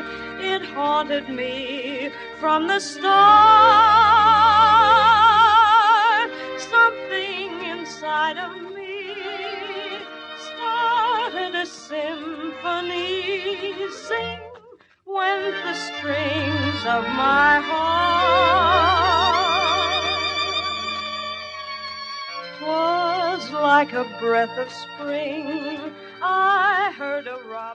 It haunted me from the start. Something inside of me started a symphony. Sing went the strings of my heart. 'Twas like a breath of spring. I heard a robin